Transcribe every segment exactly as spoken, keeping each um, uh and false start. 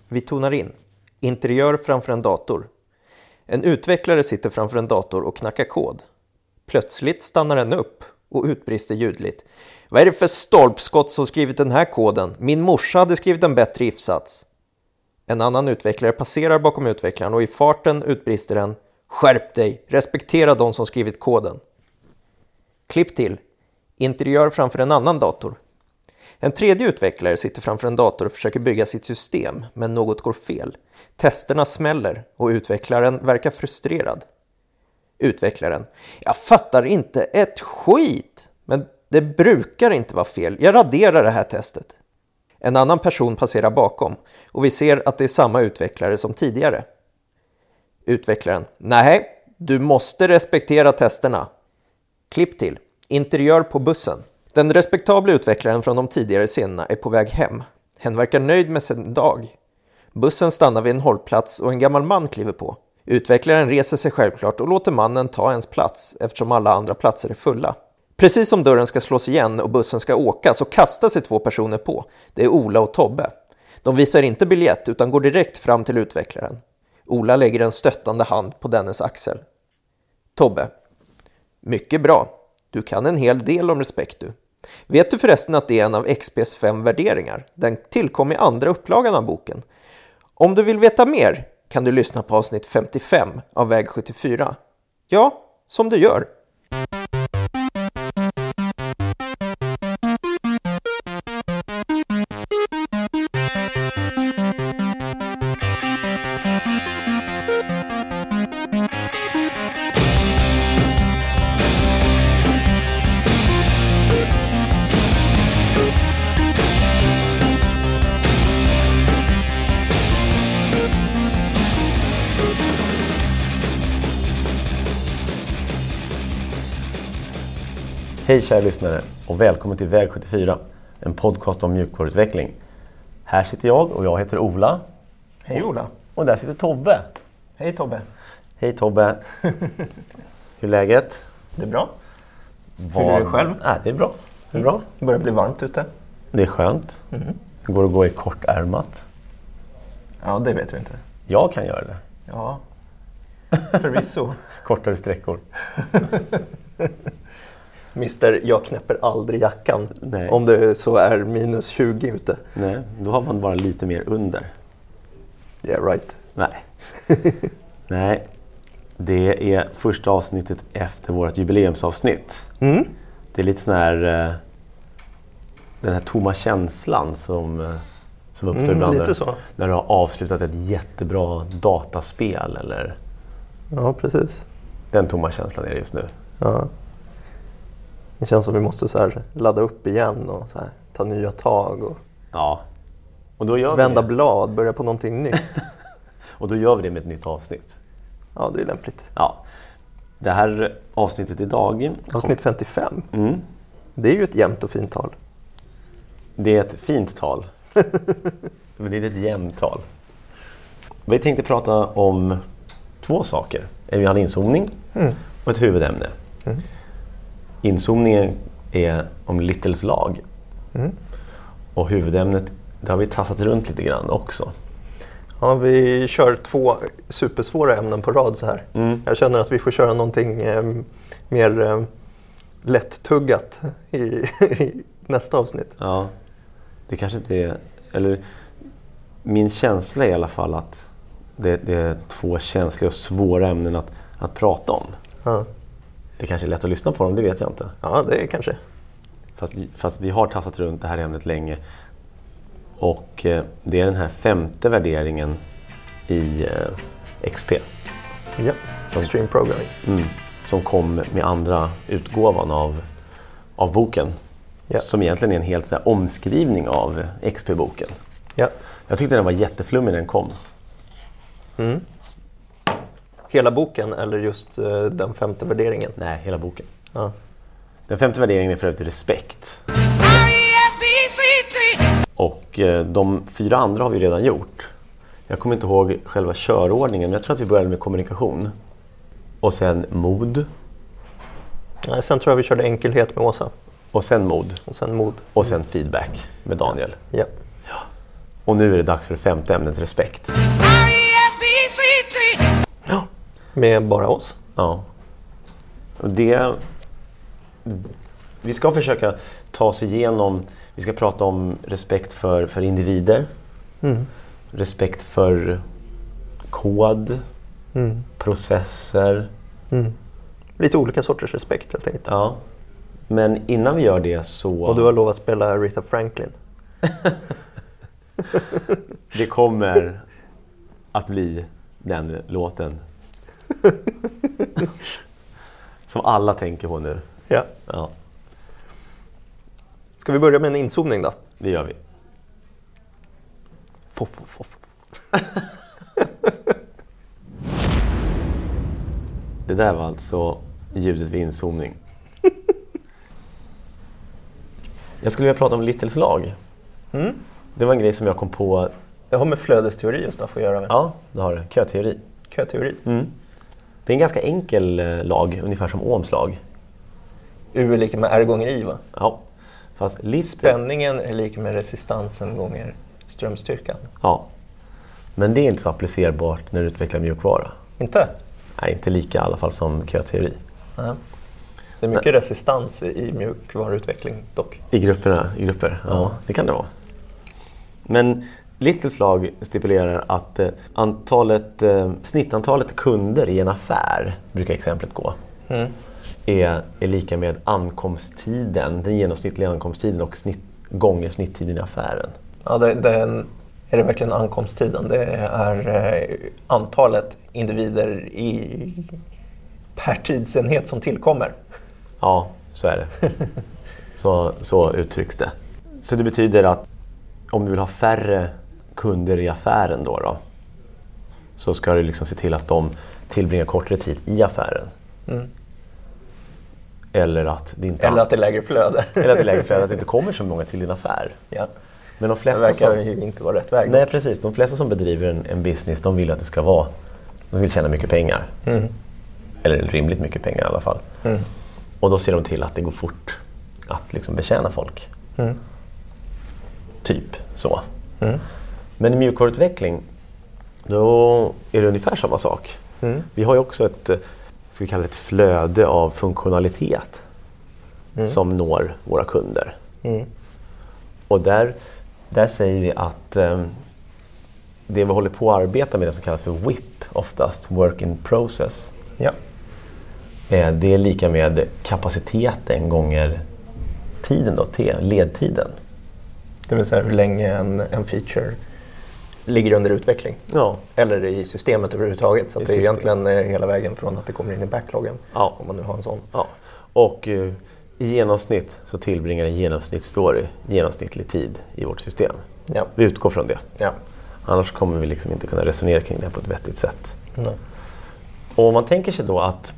Vi tonar in. Interiör framför en dator. En utvecklare sitter framför en dator och knackar kod. Plötsligt stannar den upp och utbrister ljudligt. Vad är det för stolpskott som skrivit den här koden? Min morsa hade skrivit en bättre if-sats. En annan utvecklare passerar bakom utvecklaren och i farten utbrister den. Skärp dig, respektera de som skrivit koden. Klipp till. Interiör framför en annan dator. En tredje utvecklare sitter framför en dator och försöker bygga sitt system, men något går fel. Testerna smäller och utvecklaren verkar frustrerad. Utvecklaren. Jag fattar inte ett skit, men det brukar inte vara fel. Jag raderar det här testet. En annan person passerar bakom och vi ser att det är samma utvecklare som tidigare. Utvecklaren. Nej, du måste respektera testerna. Klipp till. Interiör på bussen. Den respektabla utvecklaren från de tidigare scenerna är på väg hem. Hen verkar nöjd med sin dag. Bussen stannar vid en hållplats och en gammal man kliver på. Utvecklaren reser sig självklart och låter mannen ta ens plats eftersom alla andra platser är fulla. Precis som dörren ska slås igen och bussen ska åka så kastar sig två personer på. Det är Ola och Tobbe. De visar inte biljett utan går direkt fram till utvecklaren. Ola lägger en stöttande hand på dennes axel. Tobbe. Mycket bra. Du kan en hel del om respekt du. Vet du förresten att det är en av X P:s fem värderingar? Den tillkom i andra upplagan av boken. Om du vill veta mer kan du lyssna på avsnitt femtiofem av Väg sjuttiofyra. Ja, som du gör. Hej kära lyssnare och välkommen till Väg sjuttiofyra, en podcast om mjukvaruutveckling. Här sitter jag och jag heter Ola. Hej Ola. Och där sitter Tobbe. Hej Tobbe. Hej Tobbe. Hur är läget? Det är bra. Var... Hur är det själv? Nej, det är bra. Det är bra. Det börjar bli varmt ute. Det är skönt. Mm. Det går att gå i kortärmat. Ja, det vet vi inte. Jag kan göra det. Ja, förvisso. Kortare sträckor. Mister, jag knäpper aldrig jackan. Nej. Om det så är minus tjugo ute. Nej, då har man bara lite mer under. Yeah, right. Nej. Nej, det är första avsnittet efter vårt jubileumsavsnitt. Mm. Det är lite sån här, den här tomma känslan som, som uppstår mm, ibland. Lite så. När du har avslutat ett jättebra dataspel eller... Ja, precis. Den tomma känslan är det just nu. Ja. Det känns som vi måste så här ladda upp igen och så här, ta nya tag och, ja. Och då gör vända vi blad, börja på någonting nytt. Och då gör vi det med ett nytt avsnitt. Ja, det är lämpligt. Ja. Det här avsnittet idag... Avsnitt femtiofem. Mm. Det är ju ett jämnt och fint tal. Det är ett fint tal. Men det är ett jämnt tal. Vi tänkte prata om två saker. Vi har en inzoomning mm. och ett huvudämne. Mm. Inzoomningen är om Littles lag. Mm. Och huvudämnet, det har vi tassat runt lite grann också. Ja, vi kör två supersvåra ämnen på rad så här. Mm. Jag känner att vi får köra någonting eh, mer eh, lättuggat i, i nästa avsnitt. Ja, det kanske inte är... Eller min känsla är i alla fall att det, det är två känsliga och svåra ämnen att, att prata om. Ja. Det kanske är lätt att lyssna på dem, det vet jag inte. Ja, det är kanske. Fast, fast vi har tassat runt det här ämnet länge. Och eh, det är den här femte värderingen i eh, X P. Ja, som, Extreme Programming. Mm, som kom med andra utgåvan av, av boken. Ja. Som egentligen är en helt så här, omskrivning av X P-boken. Ja. Jag tyckte den var jätteflummig när den kom. Mm. Hela boken eller just uh, den femte värderingen? Nej, hela boken. Ja. Den femte värderingen är för övrigt respekt. Och uh, de fyra andra har vi redan gjort. Jag kommer inte ihåg själva körordningen, men jag tror att vi började med kommunikation. Och sen mod. Nej, sen tror jag vi körde enkelhet med Åsa. Och sen mod. Och sen mod. Och sen feedback med Daniel. Ja. Ja. Och nu är det dags för det femte ämnet, respekt. Ja, med bara oss. Ja. Och det... Vi ska försöka ta oss igenom... Vi ska prata om respekt för, för individer. Mm. Respekt för kod. Mm. Processer. Mm. Lite olika sorters respekt helt enkelt. Ja. Men innan vi gör det så... Och du har lovat att spela Aretha Franklin. Det kommer att bli den låten som alla tänker på nu. Ja. Ja, Ska vi börja med en inzoomning då? det gör vi. Foff, foff, foff. Det där var alltså ljudet vid inzoomning. Jag skulle vilja prata om Littles lag. Mm. Det var en grej som jag kom på. Det har med flödesteori just att få göra med. Ja, det har det. Köteori. Köteori. Mm. Det är en ganska enkel eh, lag, ungefär som Ohms lag. U är lika med R gånger I, va? Ja, fast Little... Spänningen är lika med resistansen gånger strömstyrkan. Ja, men det är inte så applicerbart när du utvecklar mjukvara. Inte? Nej, inte lika i alla fall som köteori. Nej. Det är mycket resistans i mjukvaruutveckling dock. I grupperna, i grupper, ja, ja, det kan det vara. Men Littles lag stipulerar att eh, antalet, eh, snittantalet kunder i en affär, brukar exemplet gå, Mm. är, är lika med ankomsttiden, den genomsnittliga ankomsttiden och snitt, gånger snitttiden i affären. Ja, det, det är, en, är det verkligen ankomsttiden? Det är eh, antalet individer i, per tidsenhet som tillkommer. Ja, så är det. Så, så uttrycks det. Så det betyder att om du vill ha färre kunder i affären då, då så ska du liksom se till att de tillbringar kortare tid i affären. Mm. Eller att det inte Eller att det är lägre flöde. eller att det är lägre flöde, att det inte kommer så många till din affär. Ja. Men de Det flesta verkar som, ju inte vara rätt väg. nej, precis. De flesta som bedriver en, en business, de vill att det ska vara, de vill tjäna mycket pengar. Mm. Eller rimligt mycket pengar i alla fall. Mm. Och då ser de till att det går fort att liksom betjäna folk. Mm. Typ så. Mm. Men i mjukvaruutveckling, då är det ungefär samma sak. Mm. Vi har ju också ett, ska vi kalla det ett flöde av funktionalitet Mm. som når våra kunder. Mm. Och där, där säger vi att eh, det vi håller på att arbeta med, det som kallas för W I P oftast, Work in Process, Ja. eh, det är lika med kapaciteten gånger tiden då, T, ledtiden. Det vill säga hur länge en, en feature ligger under utveckling. Ja. Eller i systemet överhuvudtaget. Så att I det är system. egentligen eh, hela vägen från att det kommer in i backloggen. Ja. Om man nu har en sån. Ja. Och eh, i genomsnitt så tillbringar en genomsnittsstory genomsnittlig tid i vårt system. Ja. Vi utgår från det. Ja. Annars kommer vi liksom inte kunna resonera kring det på ett vettigt sätt. Mm. Och om man tänker sig då att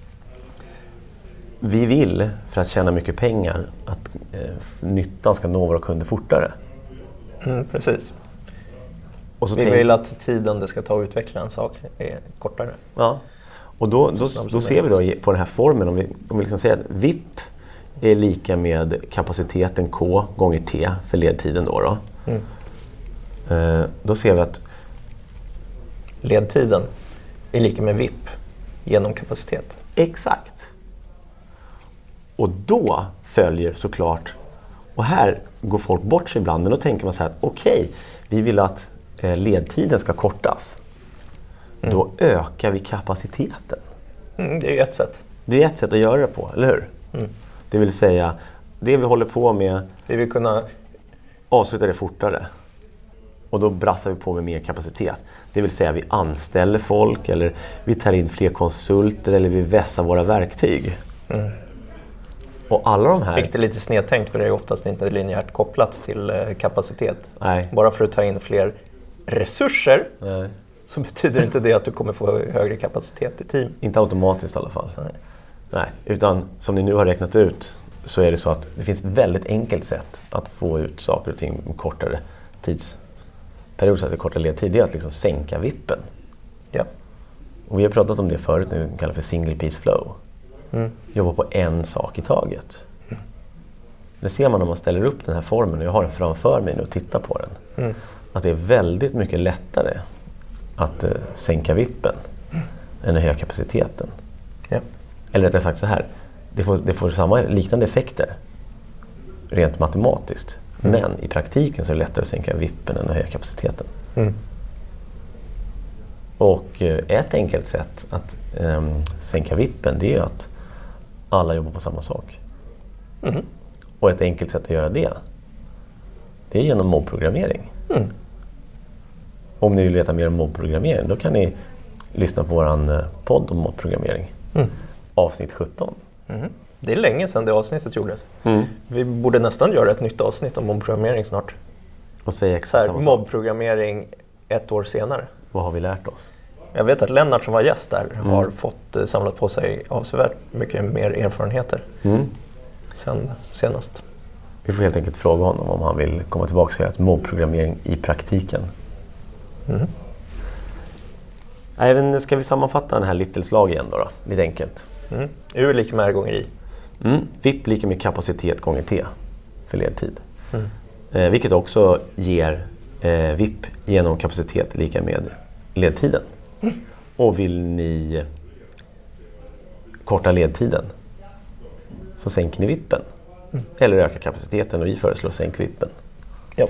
vi vill, för att tjäna mycket pengar, att eh, nyttan ska nå våra kunder fortare. Mm, precis. Och så Vi tänk- vill att tiden det ska ta att utveckla en sak är kortare. Ja. Och då, då, då ser vi då i- på den här formeln, om vi, om vi liksom säger att V I P är lika med kapaciteten K gånger T för ledtiden då. Då, Mm. eh, då ser vi att Ledtiden är lika med V I P genom kapacitet. exakt. Och då följer såklart, och här går folk bort sig ibland, men då tänker man så här, okej, vi vill att eh, ledtiden ska kortas. Mm. Då ökar vi kapaciteten. Mm, det är ju ett sätt. Det är ett sätt att göra det på, eller hur? Mm. Det vill säga, det vi håller på med, Vi vill kunna... avsluta det fortare. Och då brassar vi på med mer kapacitet. Det vill säga, vi anställer folk, eller vi tar in fler konsulter, eller vi vässar våra verktyg. Mm. Och alla de här... Vilket är lite snedtänkt, för det är oftast inte linjärt kopplat till eh, kapacitet. Nej. Bara för att ta in fler resurser Nej. så betyder inte det att du kommer få högre kapacitet i team. Inte automatiskt i alla fall. Nej. Nej, utan som ni nu har räknat ut så är det så att det finns ett väldigt enkelt sätt att få ut saker och ting med kortare tidsperiod, så att det är kortare ledtid. Det är att liksom sänka vippen. Ja. Och vi har pratat om det förut nu, vi kallar för single piece flow. Mm. Jobba på en sak i taget. Det ser man när man ställer upp den här formen, och jag har den framför mig nu och tittar på den. Mm. att det är väldigt mycket lättare att eh, sänka vippen mm. än att höja kapaciteten. Ja. Eller rättare sagt så här, det får, det får samma liknande effekter rent matematiskt. Mm. Men i praktiken så är det lättare att sänka vippen än att höja kapaciteten. Mm. Och eh, ett enkelt sätt att eh, sänka vippen, det är att alla jobbar på samma sak. Mm. Och ett enkelt sätt att göra det, det är genom mobbprogrammering. Mm. Om ni vill veta mer om mobbprogrammering, då kan ni lyssna på våran podd om mobbprogrammering. Mm. Avsnitt sjutton. Mm. Det är länge sedan det avsnittet gjordes. Mm. Vi borde nästan göra ett nytt avsnitt om mobbprogrammering snart. Och säga exakt samma sak. Mobbprogrammering ett år senare. Vad har vi lärt oss? Jag vet att Lennart som var gäst där mm. har fått eh, samlat på sig avsevärt mycket mer erfarenheter mm. sen senast. Vi får helt enkelt fråga honom om han vill komma tillbaka och säga att mobbprogrammering i praktiken. Mm. Även ska vi sammanfatta den här Littles-lag igen då, då? Lite enkelt. Mm. U är lika med R gånger I. Mm. V I P lika med kapacitet gånger T för ledtid. Mm. Eh, vilket också ger eh, V I P genom kapacitet lika med ledtiden. Mm. Och vill ni korta ledtiden så sänker ni vippen. Mm. Eller ökar kapaciteten, och vi föreslår sänk vippen. Ja.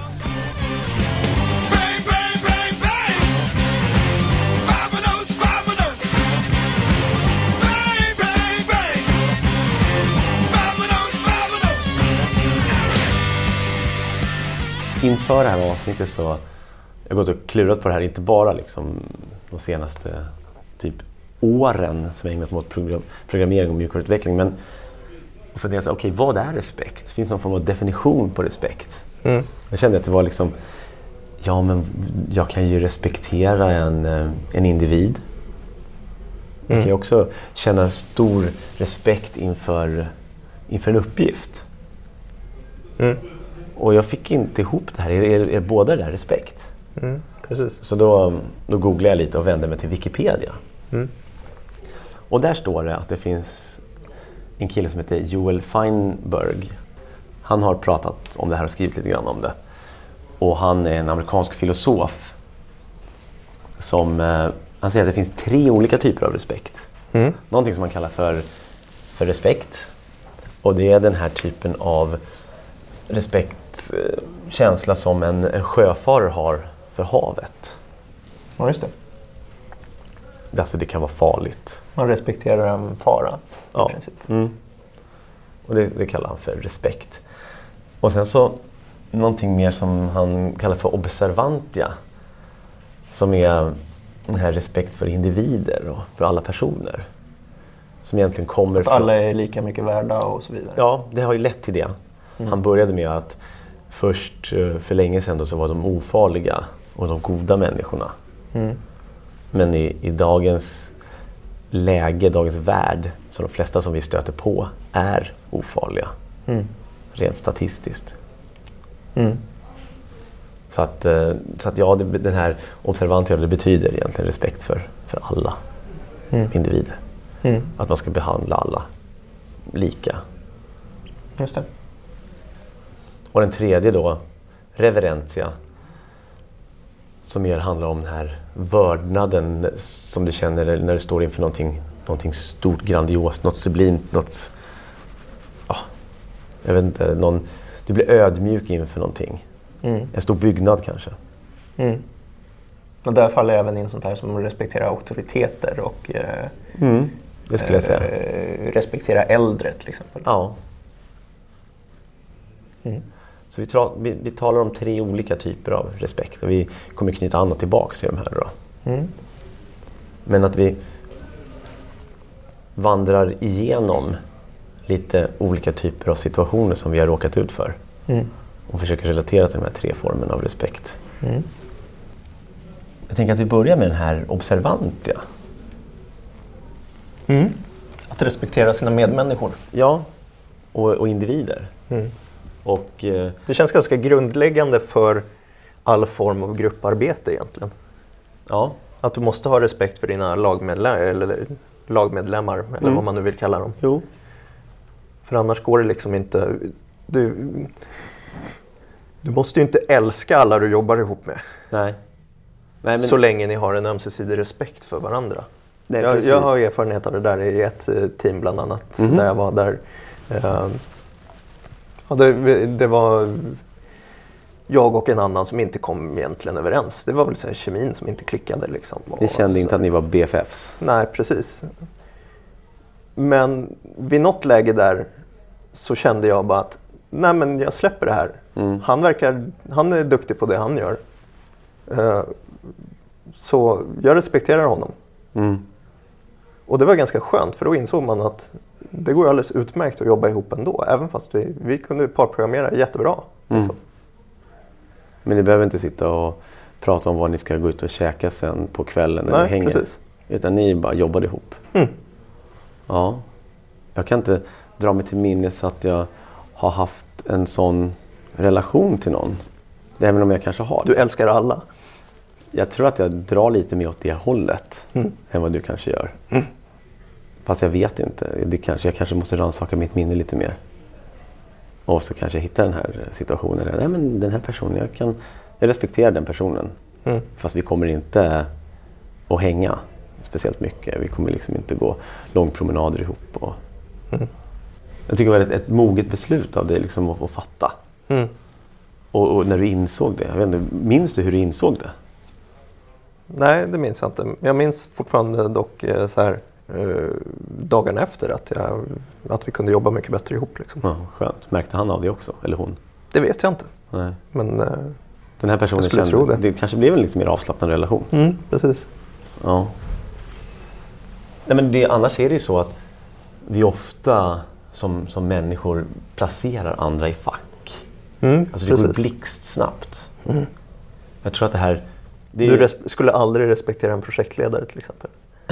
Inför det här avsnittet så jag har gått och klurat på det här, inte bara liksom de senaste typ åren som jag ägnat mot program, programmering och mjukvaruutveckling, men och funderat så okej, okay, vad är respekt? Finns det någon form av definition på respekt? Mm. Jag kände att det var liksom, ja men jag kan ju respektera en, en individ. Jag mm. kan ju också känna stor respekt inför, inför en uppgift. Mm. Och jag fick inte ihop det här. Är, är, är båda där respekt? Mm, precis. Så då, då googlade jag lite och vände mig till Wikipedia. Mm. Och där står det att det finns en kille som heter Joel Feinberg. Han har pratat om det här och skrivit lite grann om det. Och han är en amerikansk filosof som eh, han säger att det finns tre olika typer av respekt. Mm. Någonting som man kallar för, för respekt. Och det är den här typen av respektkänsla som en, en sjöfarare har för havet. Ja, just det. Alltså det kan vara farligt. Man respekterar en fara. Ja. Mm. Och det, det kallar han för respekt. Och sen så någonting mer som han kallar för observantia. Som är den här respekt för individer och för alla personer. Som egentligen kommer från... alla är lika mycket värda och så vidare. Ja, det har ju lett till det. Mm. Han började med att först för länge sedan då så var de ofarliga och de goda människorna. Mm. Men i, i dagens läge, dagens värld, så de flesta som vi stöter på är ofarliga. Mm. Rent statistiskt. Mm. Så att, så att ja, det, den här observantia, det betyder egentligen respekt för, för alla mm. individer. Mm. Att man ska behandla alla lika. Just det. Och den tredje då, reverentia, som mer handlar om den här vördnaden som du känner när du står inför någonting, någonting stort, grandiost, något sublimt, något, ja, jag vet inte, någon, du blir ödmjuk inför någonting. Mm. En stor byggnad kanske. Mm. Och där faller även in sånt här som respektera auktoriteter och eh, mm. det skulle jag säga. Eh, respektera äldre till exempel. Ja. Mm. Så vi, tra- vi, vi talar om tre olika typer av respekt och vi kommer knyta an och tillbaka till de här då. Mm. Men att vi vandrar igenom lite olika typer av situationer som vi har råkat ut för. Mm. Och försöker relatera till de här tre formerna av respekt. Mm. Jag tänker att vi börjar med den här observantia. Mm. Att respektera sina medmänniskor. Ja, och, och individer. Mm. Och, eh, det känns ganska grundläggande för all form av grupparbete egentligen. Ja. Att du måste ha respekt för dina lagmedlemmar, eller, lagmedlemmar, eller mm. vad man nu vill kalla dem. Jo. För annars går det liksom inte... Du, Du måste ju inte älska alla du jobbar ihop med. Nej. Nej men... Så länge ni har en ömsesidig respekt för varandra. Nej, jag, jag har erfarenhet av det där i ett team bland annat. Mm. Där jag var där. Uh, ja, det, det var jag och en annan som inte kom egentligen överens. Det var väl så här kemin som inte klickade. Liksom. Ni kände så. Inte att ni var B F Fs? Nej, precis. Men vid något läge där så kände jag bara att nej, men jag släpper det här. Mm. Han verkar, han är duktig på det han gör. Uh, så jag respekterar honom. Mm. Och det var ganska skönt, för då insåg man att det går alldeles utmärkt att jobba ihop ändå. Även fast vi, vi kunde parprogrammera jättebra. Mm. Men ni behöver inte sitta och prata om vad ni ska gå ut och käka sen på kvällen när Nej, ni hänger. Precis. Utan ni bara jobbade ihop. Mm. Ja. Jag kan inte dra mig till minnes att jag har haft en sån relation till någon. Även om jag kanske har det. Du älskar alla. Jag tror att jag drar lite mer åt det hållet mm. än vad du kanske gör. Mm. Fast jag vet inte. Det kanske, jag kanske måste rannsaka mitt minne lite mer. Och så kanske jag hittar den här situationen. Där, nej, men den här personen, jag, kan, jag respekterar den personen. Mm. Fast vi kommer inte att hänga speciellt mycket. Vi kommer liksom inte gå långpromenader ihop. Och mm. Jag tycker det var ett, ett moget beslut av dig liksom att, att fatta. Mm. Och, och när du insåg det, jag vet inte, minns du hur du insåg det? Nej, det minns jag inte. Jag minns fortfarande dock så här eh, dagen efter att, jag, att vi kunde jobba mycket bättre ihop. Liksom. Ja, skönt. Märkte han av det också? Eller hon? Det vet jag inte. Nej. Men eh, den här personen jag skulle kände, tro det. Det kanske blev en lite mer avslappnad relation. Mm, precis. Ja. Nej, men det, annars är det ju så att vi ofta som, som människor placerar andra i fack. Mm, alltså det precis. Går blixtsnabbt. Mm. Jag tror att det här... Det är... Du res- skulle aldrig respektera en projektledare till exempel.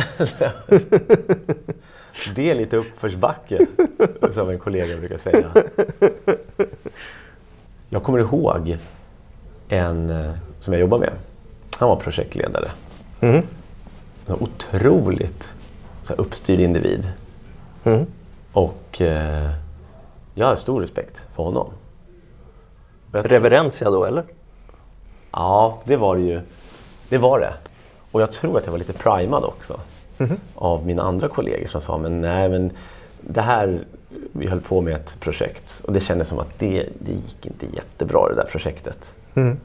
Det är lite uppförsbacke, som en kollega brukar säga. Jag kommer ihåg en som jag jobbar med. Han var projektledare. Mm. En otroligt så här, uppstyrd individ. Mm. Och eh, jag har stor respekt för honom. Reverencia då, eller? Ja, det var det ju. Det var det. Och jag tror att jag var lite primad också. Mm-hmm. Av mina andra kollegor som sa, men nej, men det här, vi höll på med ett projekt. Och det kändes som att det, det gick inte jättebra, det där projektet. Mm.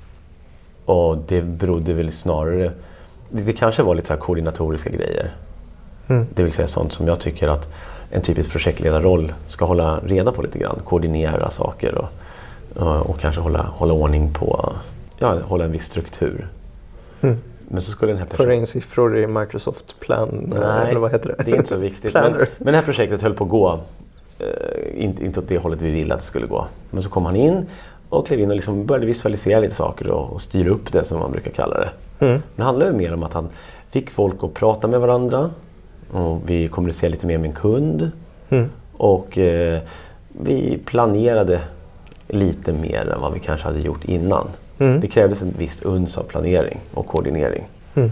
Och det berodde väl snarare, det, det kanske var lite så här koordinatoriska grejer. Mm. Det vill säga sånt som jag tycker att en typisk projektledarroll ska hålla reda på lite grann. Koordinera saker och, och, och kanske hålla, hålla ordning på, ja, hålla en viss struktur. Mm. Men så skulle den här personen... Föra in siffror i Microsoft Plan, Nej, eller vad heter det? Det är inte så viktigt. men, men det här projektet höll på att gå, eh, inte, inte åt det hållet vi ville att det skulle gå. Men så kom han in och klev in och liksom började visualisera lite saker och, och styra upp det, som man brukar kalla det. Mm. Det handlade mer om att han fick folk att prata med varandra. Och vi kommunicerade lite mer med en kund. Mm. Och eh, vi planerade lite mer än vad vi kanske hade gjort innan. Mm. Det krävdes en visst uns av planering och koordinering. Mm.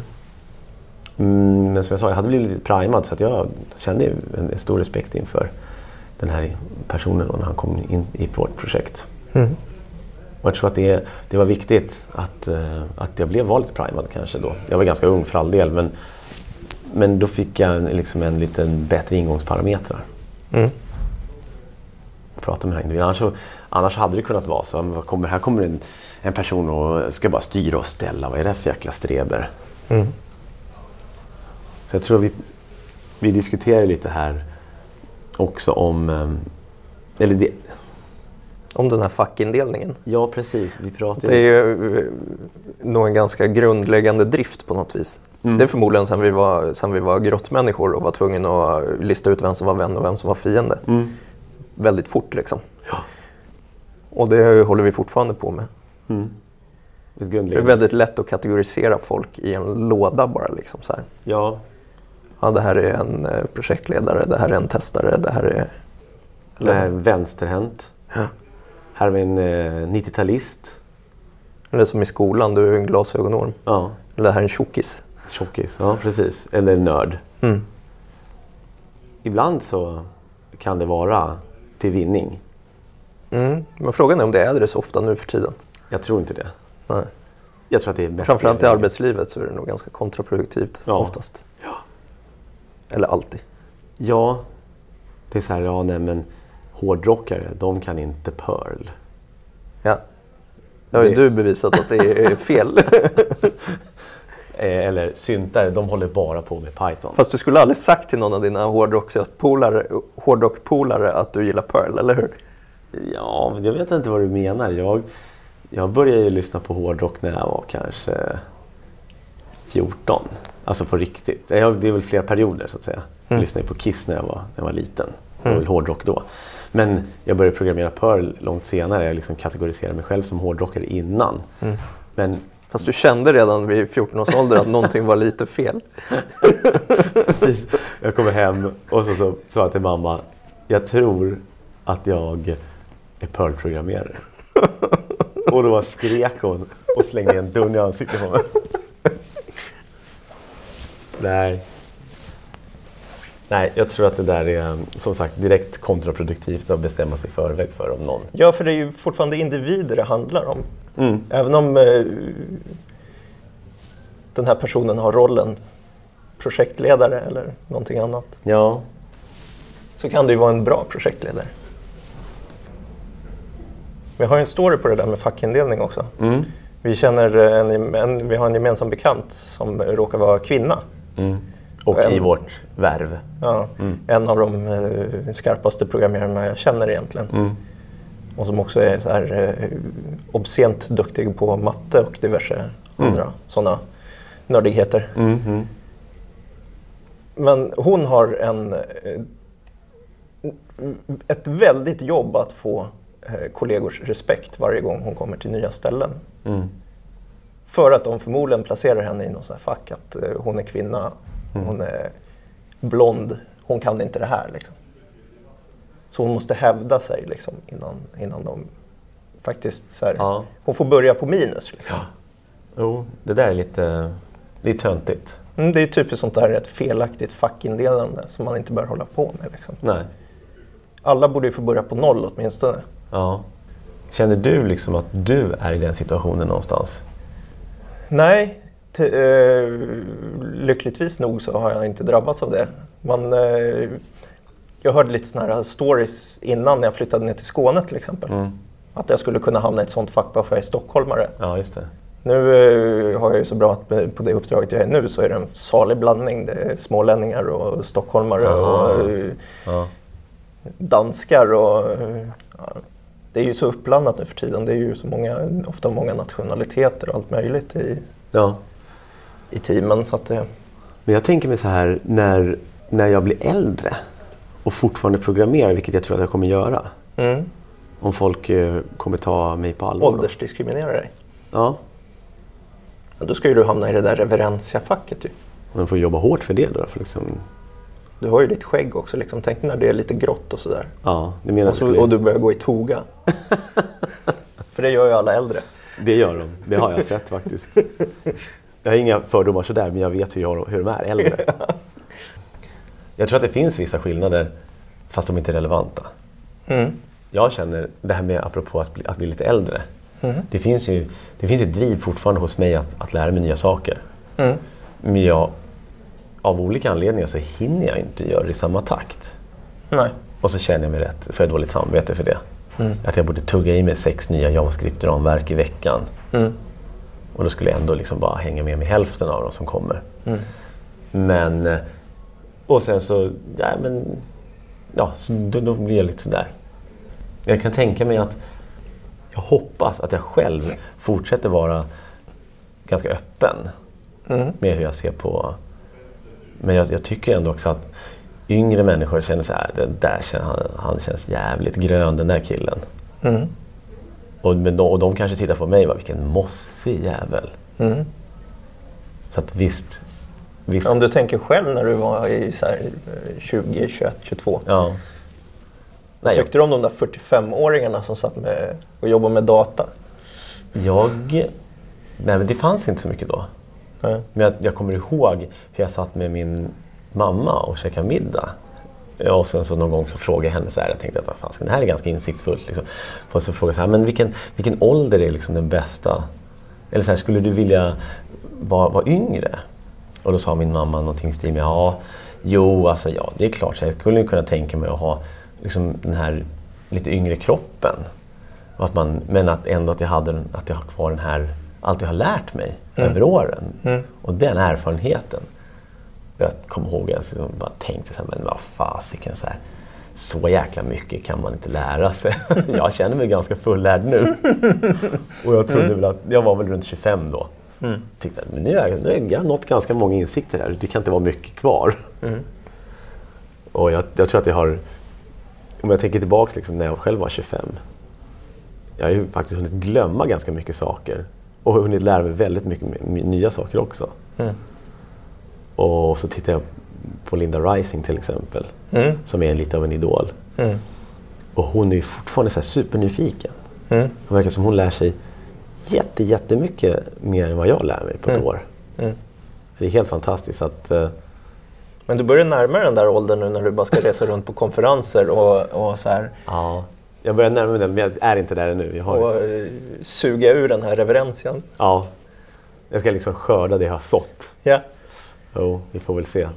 Mm, men som jag sa, jag hade blivit lite primad, så att jag kände en, en stor respekt inför den här personen då, när han kom in i vårt projekt. Mm. Och jag tror att det, det var viktigt att, uh, att jag blev lite primad kanske då. Jag var ganska ung för all del, men, men då fick jag en, liksom en liten bättre ingångsparametrar. Mm. Prata med den här individen. Annars, annars hade det kunnat vara så, vad kommer, här kommer en, en person och ska bara styra och ställa. Vad är det för jäkla streber? Mm. Så jag tror vi, vi diskuterar lite här också om... Eller det, om den här fackindelningen. Ja, precis. Vi pratar det är ju nog en ganska grundläggande drift på något vis. Mm. Det är förmodligen sen vi var, sen vi var grottmänniskor och var tvungna att lista ut vem som var vän och vem som var fiende. Mm. Väldigt fort liksom. Ja. Och det håller vi fortfarande på med. Mm. Det, det är väldigt lätt att kategorisera folk i en låda bara liksom så här. Ja. Ja, det här är en projektledare, det här är en testare, det här är... Det här är vänsterhänt. Ja. Här är vi en eh, nittiotalist. Eller som i skolan, du är en glasögonorm. Ja. Eller det här är en tjockis. Tjockis, ja precis. Eller en nörd. Mm. Ibland så kan det vara till vinning. Mm. Men frågan är om det är det så ofta nu för tiden. Jag tror inte det. Nej. Jag tror att det är mest Framförallt i arbetslivet så är det nog ganska kontraproduktivt ja. oftast. Ja. Eller alltid. Ja, det är så här, ja nej men hårdrockare, de kan inte Pearl. Ja. Det har ju du bevisat att det är fel. Eller syntare, de håller bara på med Python. Fast du skulle aldrig sagt till någon av dina hårdrockpolare, hårdrockpolare att du gillar Pearl, eller hur? Ja, jag vet inte vad du menar. Jag, jag började ju lyssna på hårdrock när jag var kanske fjorton. Alltså på riktigt. Det är väl flera perioder så att säga. Jag lyssnade på Kiss när jag var, när jag var liten. Det var väl hårdrock då. Men jag började programmera Pearl långt senare. Jag liksom kategoriserade mig själv som hårdrockare innan. Mm. Men fast du kände redan vid fjorton års ålder att någonting var lite fel. Precis. Jag kom hem och så, så sa jag till mamma, jag tror att jag är Pearl-programmerare. Och då skrek hon och slängde en dun i ansiktet på mig. Nej. Nej, jag tror att det där är som sagt direkt kontraproduktivt att bestämma sig förväg för om någon. Ja, för det är ju fortfarande individer det handlar om. Mm. Även om eh, den här personen har rollen projektledare eller någonting annat. Ja. Så kan det ju vara en bra projektledare. Vi har ju en story på det där med fackindelning också. Mm. Vi känner en, en, vi har en gemensam bekant som råkar vara kvinna. Mm. Och en, i vårt värv. Ja, mm. En av de eh, skarpaste programmerarna jag känner egentligen. Mm. Och som också är så här eh, obscent duktig på matte och diverse mm. andra sådana nördigheter. Mm. Mm. Men hon har en eh, ett väldigt jobb att få eh, kollegors respekt varje gång hon kommer till nya ställen. Mm. För att de förmodligen placerar henne i någon sån här fack att eh, hon är kvinna, mm. hon är blond, hon kan inte det här liksom. Så hon måste hävda sig liksom innan, innan de faktiskt så här, ja. Hon får börja på minus liksom. Ja. Jo, det där är lite, det är töntigt. Mm, det är typiskt sånt där ett felaktigt fackindelande som man inte bör hålla på med liksom. Nej. Alla borde ju få börja på noll åtminstone. Ja. Känner du liksom att du är i den situationen någonstans? Nej, t- eh, lyckligtvis nog så har jag inte drabbats av det. Man, eh, jag hörde lite såna här stories innan när jag flyttade ner till Skåne till exempel. Mm. Att jag skulle kunna hamna i ett sånt fack bara för att jag är stockholmare. Ja, just det. Nu eh, har jag ju så bra att på det uppdraget jag är nu så är det en salig blandning. Det är smålänningar och stockholmare Aha. och eh, ja. danskar och eh, ja. Det är ju så uppblandat nu för tiden. Det är ju så många, ofta många nationaliteter och allt möjligt i, ja. i teamen. Så att det... Men jag tänker mig så här, när, när jag blir äldre och fortfarande programmerar, vilket jag tror att jag kommer göra. Mm. Om folk eh, kommer ta mig på allvar. Åldersdiskriminera dig. Ja. ja. Då ska ju du hamna i det där reverensia-facket ju. Man får jobba hårt för det då. För liksom... Du har ju ditt skägg också, liksom. Tänk när det är lite grått och sådär. Ja, det menar och, så, skulle... och du börjar gå i toga. För det gör ju alla äldre. Det gör de, det har jag sett faktiskt. Jag har inga fördomar sådär, men jag vet hur, jag, hur de är äldre. Jag tror att det finns vissa skillnader, fast de inte är relevanta. Mm. Jag känner, det här med apropå att bli, att bli lite äldre. Mm. Det finns ju det finns ju driv fortfarande hos mig att, att lära mig nya saker. Mm. Men jag... Av olika anledningar så hinner jag inte göra det i samma takt. Nej. Och så känner jag mig rätt, för jag har dåligt samvete för det. Mm. Att jag borde tugga i mig sex nya JavaScript-ramverk i veckan. Mm. Och då skulle jag ändå liksom bara hänga med med hälften av dem som kommer. Mm. Men, och sen så, ja men, ja, så då, då blir jag lite sådär. Jag kan tänka mig att, jag hoppas att jag själv fortsätter vara ganska öppen mm. med hur jag ser på. Men jag, jag tycker ändå också att yngre människor känner så här, det där känner, han, han känns jävligt grön, den där killen. Mm. Och, men de, och de kanske tittar på mig, va, vilken mossig jävel. Mm. Så att visst, visst... Om du tänker själv när du var i så här tjugo, tjugoett, tjugotvå. Ja. Vad tyckte du om de där fyrtiofem-åringarna som satt med och jobbade med data? Jag... Nej, men det fanns inte så mycket då. Mm. Men jag, jag kommer ihåg hur jag satt med min mamma och käkade middag Ja, och sen så någon gång så frågade jag henne så här, jag tänkte att vad fan, det här är ganska insiktsfullt liksom. Och så frågade jag så här, men vilken, vilken ålder är liksom den bästa? Eller så här, skulle du vilja vara, vara yngre? Och då sa min mamma någonting i stil med, ja, jo, alltså ja, det är klart, så jag skulle kunna tänka mig att ha liksom den här lite yngre kroppen. Och att man, men att ändå att jag, hade, att jag har kvar den här, allt jag har lärt mig mm. över åren. Mm. Och den erfarenheten. Jag kommer ihåg att jag liksom bara tänkte så här, men vad fasiken, så här, så jäkla mycket kan man inte lära sig. Jag känner mig ganska fullärd nu. Och jag trodde mm. väl att, jag var väl runt tjugofem då. Mm. Tyckte att men nu har jag, nu har jag nått ganska många insikter här. Det kan inte vara mycket kvar. Mm. Och jag, jag tror att jag har, om jag tänker tillbaka liksom, när jag själv var tjugofem. Jag har ju faktiskt hunnit glömma ganska mycket saker. Och hunnit lära mig väldigt mycket nya saker också. Mm. Och så tittar jag på Linda Rising till exempel. Mm. Som är lite av en idol. Mm. Och hon är ju fortfarande så här supernyfiken. Mm. Det verkar som hon lär sig jätte, jättemycket mer än vad jag lär mig på ett mm. år. Mm. Det är helt fantastiskt att... Uh... Men du börjar närma den där åldern nu när du bara ska resa runt på konferenser och, och så här... Ja, jag börjar närma mig den, men jag är inte där ännu. Jag har... Och uh, suga ur den här reverensen. Ja, jag ska liksom skörda det jag har sått. Ja. Jo, vi får väl se.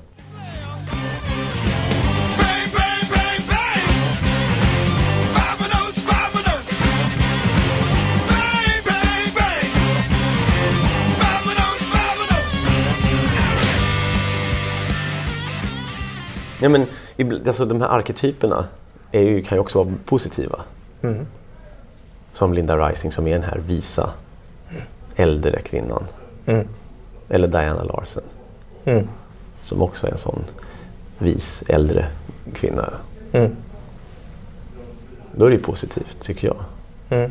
Ja, men alltså, de här arketyperna är ju, kan ju också vara positiva. Mm. Som Linda Rising som är den här visa äldre kvinnan. Mm. Eller Diana Larsen. Mm. Som också är en sån vis äldre kvinna. Mm. Då är det ju positivt, tycker jag. Mm.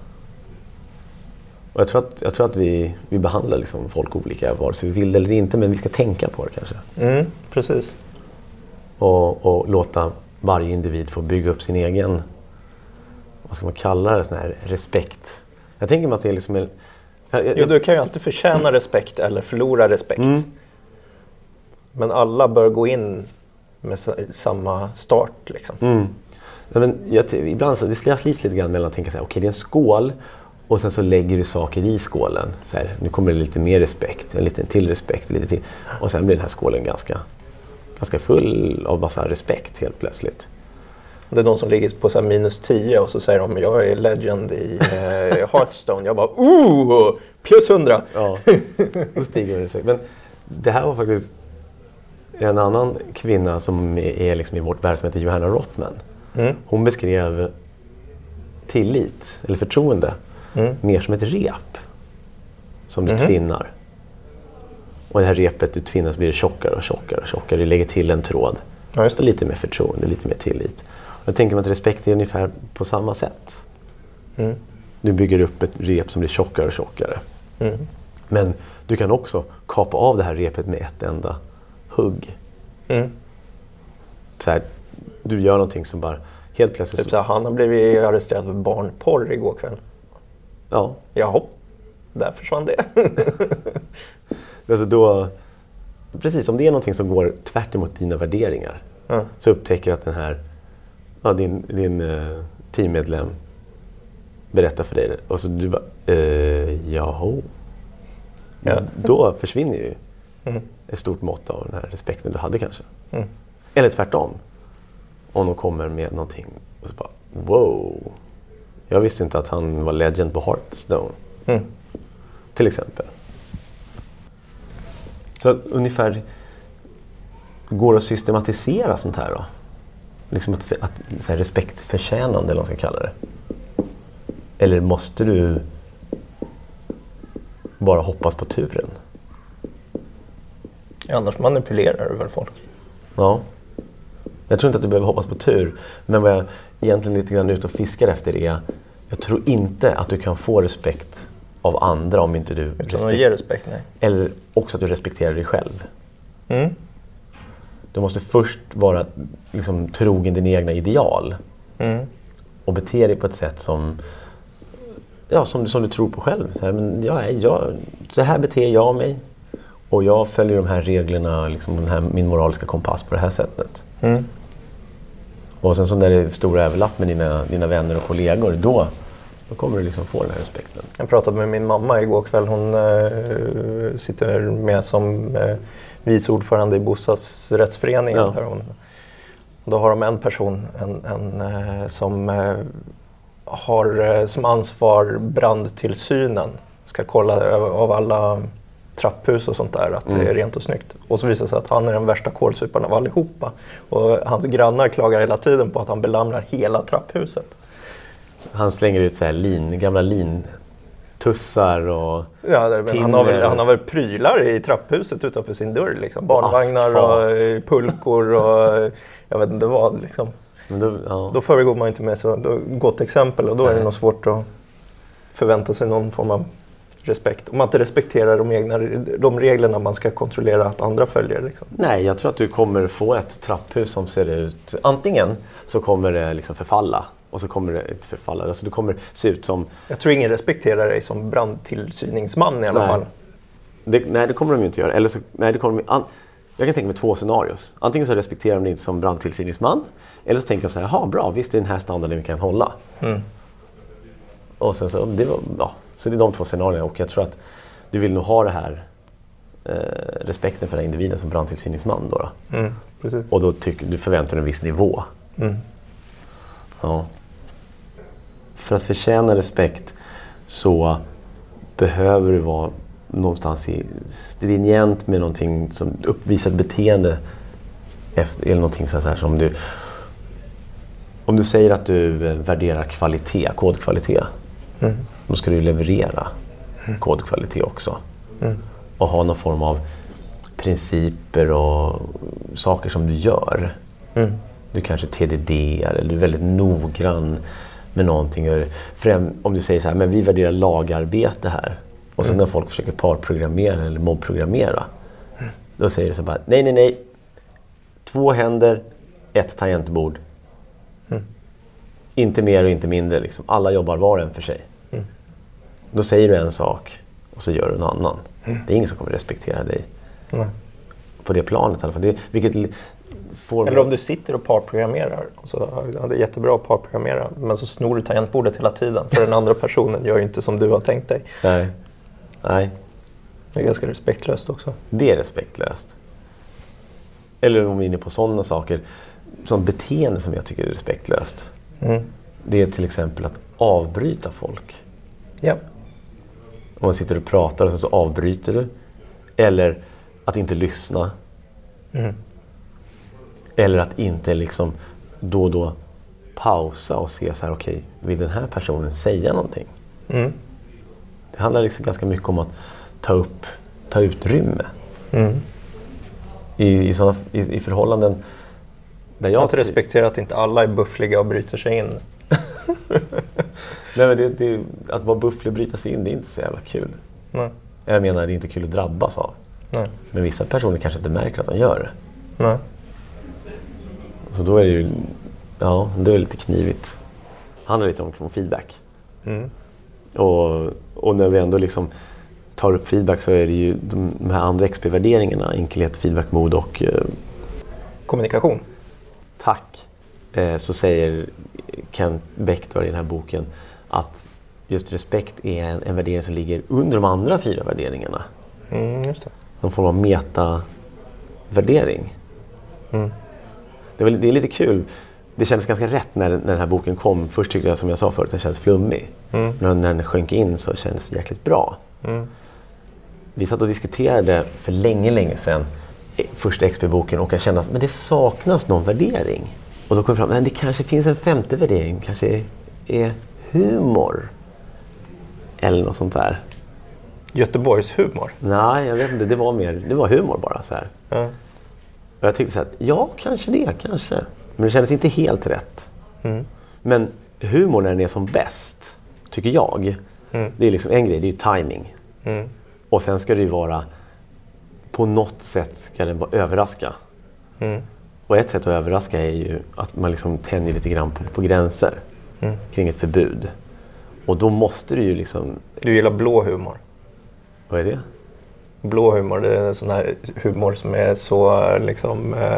Och jag tror att, jag tror att vi, vi behandlar liksom folk olika, vare sig vi vill eller inte, men vi ska tänka på det kanske. Mm, precis. Och, och låta varje individ få bygga upp sin egen, vad ska man kalla det, sån här respekt. Jag tänker mig att det är liksom en, jag, jag, jo, du kan ju alltid förtjäna respekt eller förlora respekt. Mm. Men alla bör gå in med samma start liksom. Mm. Ja, men jag, ibland så det slås lite grann mellan att tänka så här, okej, okay, det är en skål och sen så lägger du saker i skålen. Så här, nu kommer det lite mer respekt, en liten till respekt, lite till. Och sen blir den här skålen ganska ganska full av massa respekt helt plötsligt. Det är någon som ligger på så här minus tio och så säger de, jag är legend i eh, Hearthstone. Jag bara, oh, plus hundra. Ja, då stiger respekt. Men det här var faktiskt en annan kvinna som är liksom i vårt värld som heter Johanna Rothman. Mm. Hon beskrev tillit, eller förtroende, mm. mer som ett rep som du mm. tvinnar. Och det här repet du tvinnas blir det tjockare och tjockare och tjockare. Du lägger till en tråd. Ja, just det. Lite mer förtroende, lite mer tillit. Jag tänker mig att respekt är ungefär på samma sätt. Mm. Du bygger upp ett rep som blir tjockare och tjockare. Mm. Men du kan också kapa av det här repet med ett enda hugg. Mm. Så här, du gör någonting som bara helt plötsligt... Typ så här, han har blivit arresterad för barnporr igår kväll. Ja. Jaha, där försvann det. Alltså då, precis, om det är någonting som går tvärt emot dina värderingar mm. så upptäcker att den här ja, din, din uh, teammedlem berättar för dig och så du bara, uh, jaha. Ja. Då försvinner ju mm. ett stort mått av den här respekten du hade kanske. Mm. Eller tvärtom. Om de kommer med någonting och så bara, wow. Jag visste inte att han var legend på Hearthstone. Mm. Till exempel. Så ungefär går det att systematisera sånt här då? Liksom att, att så här, respektförtjänande eller vad man ska kalla det. Eller måste du bara hoppas på turen? Annars manipulerar du väl folk? Ja. Jag tror inte att du behöver hoppas på tur. Men vad jag egentligen lite grann ut och fiskar efter är, jag tror inte att du kan få respekt av andra om inte du respekt- ger respekt. Nej. Eller också att du respekterar dig själv. Mm. Du måste först vara liksom, trogen din egna ideal. Mm. Och bete dig på ett sätt som, ja, som, som du tror på själv. Så här, men, ja, jag, så här beter jag mig. Och jag följer de här reglerna, liksom, den här, min moraliska kompass på det här sättet. Mm. Och sen så när det är stora överlapp med dina, dina vänner och kollegor, då, då kommer du liksom få den här respekten. Jag pratade med min mamma igår kväll. Hon äh, sitter med som äh, vice ordförande i bostadsrättsföreningen. Ja. Där hon, då har de en person en, en, äh, som äh, har äh, som ansvar brandtillsynen. Ska kolla av alla trapphus och sånt där, att mm. det är rent och snyggt. Och så visar det sig att han är den värsta kolsuparen av allihopa. Och hans grannar klagar hela tiden på att han belamrar hela trapphuset. Han slänger ut så här lin, gamla lintussar och ja, det, han, har väl, han har väl prylar i trapphuset utanför sin dörr. Liksom. Barnvagnar och, och pulkor och jag vet inte vad. Liksom. Men då, ja. då föregår man inte med så då, gott exempel och då är det nog svårt att förvänta sig någon form av respekt. Om man inte respekterar de, egna, de reglerna man ska kontrollera att andra följer. Liksom. Nej, jag tror att du kommer få ett trapphus som ser ut... Antingen så kommer det liksom förfalla. Och så kommer det inte förfalla. Alltså det kommer se ut som... Jag tror ingen respekterar dig som brandtillsyningsman i alla nej. fall. Det, nej, det kommer de ju inte göra. Eller så, nej, det kommer de, an, jag kan tänka mig två scenarios. Antingen så respekterar de dig inte som brandtillsyningsman. Eller så tänker de så här, jaha bra, visst är den här standarden vi kan hålla. Mm. Och sen så... Det var, ja. Så det är de två scenarierna och jag tror att du vill nog ha det här eh, respekten för den individen som brandtillsyningsman då. då. Mm, precis. Och då tycker du förväntar dig en viss nivå. Mm. Ja. För att förtjäna respekt så behöver du vara någonstans i stringent med någonting som uppvisar ett beteende efter, eller någonting så här som du... Om du säger att du värderar kvalitet, kodkvalitet. Mm. Då ska du leverera mm. kodkvalitet också. Mm. Och ha någon form av principer och saker som du gör. Mm. Du kanske T D D eller du är väldigt noggrann med någonting. För om du säger så här, men vi värderar lagarbete här. Och sen mm. när folk försöker parprogrammera eller mobbprogrammera. Mm. Då säger du så bara, nej nej nej. Två händer, ett tangentbord. Mm. Inte mer och inte mindre. Liksom. Alla jobbar var och en för sig. Mm. Då säger du en sak och så gör du en annan. Mm. Det är ingen som kommer respektera dig. Mm. På det planet i alla fall. Det, vilket får eller om du sitter och parprogrammerar. Och så, ja, det är jättebra att parprogrammera. Men så snor du tangentbordet hela tiden. För den andra personen gör ju inte som du har tänkt dig. Nej. Nej. Det är ganska respektlöst också. Det är respektlöst. Eller om vi är inne på sådana saker. Sånt beteende som jag tycker är respektlöst. Mm. Det är till exempel att avbryta folk. Ja. Om man sitter och pratar och så avbryter du. Eller att inte lyssna. Mm. Eller att inte liksom då och då pausa och se så här, okej, okay, vill den här personen säga någonting? Mm. Det handlar liksom ganska mycket om att ta upp, ta utrymme. Mm. I, i, såna, i, i förhållanden där jag... Att respektera att inte alla är buffliga och bryter sig in. Nej, men det, det, att vara bufflig och bryta sig in, det är inte så jävla kul. Nej. Jag menar, det är inte kul att drabbas av. Nej. Men vissa personer kanske inte märker att de gör det. Nej. Så då är det ju, ja, det är lite knivigt. Det handlar lite om, om feedback. Mm. Och, och när vi ändå liksom tar upp feedback så är det ju de, de här andra X P-värderingarna, enkelhet, feedback, mod och... Eh, kommunikation. Tack. Eh, så säger Kent Beck då i den här boken att just respekt är en, en värdering som ligger under de andra fyra värderingarna. Mm, just det. Någon form av meta-värdering. Mm. Det, är, det är lite kul. Det kändes ganska rätt när, när den här boken kom. Först tyckte jag, som jag sa förut, den kändes flummig. Mm. Men när den sjönk in så kändes det jäkligt bra. Mm. Vi satt och diskuterade för länge, länge sedan första X P-boken och jag kände att men det saknas någon värdering. Och så kom jag fram, men det kanske finns en femte värdering. Kanske är, är humor. Eller något sånt där. Göteborgs humor? Nej, jag vet inte. Det var mer, det var humor bara så här. Mm. Och jag tyckte så här, ja, kanske det, kanske. Men det kändes inte helt rätt. Mm. Men humor när den är som bäst, tycker jag, mm. det är liksom en grej, det är ju timing. Mm. Och sen ska det ju vara, på något sätt ska den vara överraska. Mm. Och ett sätt att överraska är ju att man liksom tänjer lite grann på, på gränser mm. kring ett förbud. Och då måste du ju liksom... Du gillar blå humor. Vad är det? Blå humor, det är en sån här humor som är så liksom eh,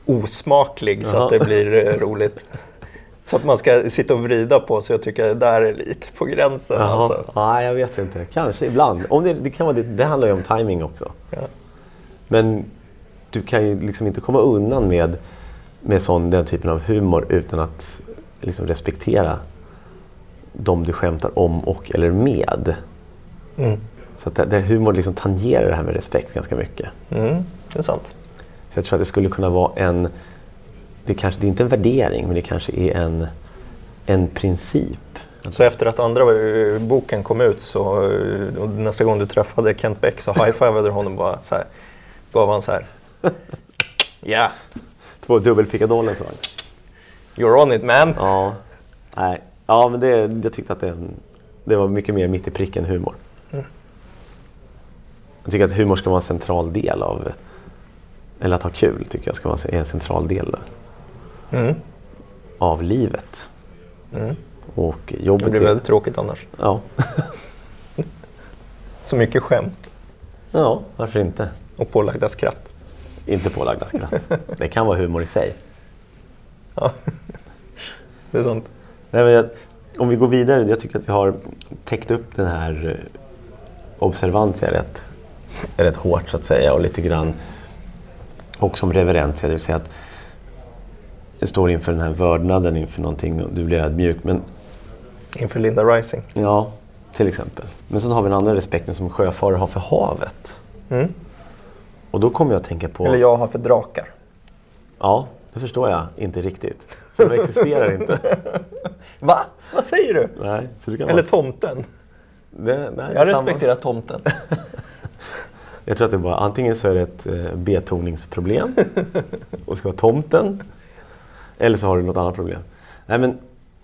osmaklig så Jaha. att det blir eh, roligt. Så att man ska sitta och vrida på, så jag tycker det där är lite på gränsen. Jaha. Alltså. Nej, jag vet inte. Kanske ibland. Om det, det, kan vara det, det handlar ju om timing också. Ja. Men du kan ju liksom inte komma undan med, med sån, den typen av humor utan att liksom respektera de du skämtar om och eller med. Mm. Så att det, det, humor liksom tangerar det här med respekt ganska mycket. Mm, det är sant. Så jag tror att det skulle kunna vara en, det kanske det är inte en värdering, men det kanske är en, en princip. Så efter att andra eh, boken kom ut så eh, och nästa gång du träffade Kent Beck så high-fivade honom bara så här. Gav han så här. Ja. Yeah. Två dubbelpickadoller så. You're on it, man. Ja. Nej. Ja, men det, jag tyckte att det, det var mycket mer mitt i pricken humor. Mm. Jag tycker att humor ska vara en central del av, eller att ha kul tycker jag ska vara en central del Mm. av livet. Mm. Och jobbet. Det blir väldigt tråkigt annars. Ja. Så mycket skämt. Ja, varför inte? Och pålagda skratt. Inte pålagda skratt. Det kan vara humor i sig. Ja, det är sant. Nej, men jag, om vi går vidare, jag tycker att vi har täckt upp den här observantia rätt, rätt hårt så att säga, och lite grann och som reverentia, det vill säga att det står inför den här vördnaden inför någonting och du blir ödmjuk, men Inför Linda Rising. ja, till exempel. Men så har vi den andra respekten som sjöfarare har för havet. Mm. Och då kommer jag att tänka på... Eller jag har för drakar. Ja, det förstår jag inte riktigt. För de existerar inte. Va? Vad säger du? Nej, så du kan Eller vara... tomten. det, nej, Jag samma. respekterar tomten. Jag tror att det bara, antingen så är det ett eh, betoningsproblem och ska vara tomten, eller så har du något annat problem. Nej, men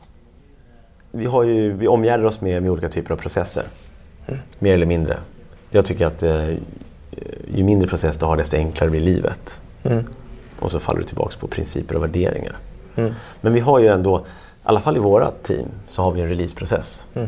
vi, har ju, vi omgärdar oss med, med olika typer av processer. Mm. Mer eller mindre. Jag tycker att eh, ju mindre process du har, desto enklare blir livet. Mm. Och så faller du tillbaka på principer och värderingar. Mm. Men vi har ju ändå, i alla fall i våra team, så har vi en releaseprocess. Mm.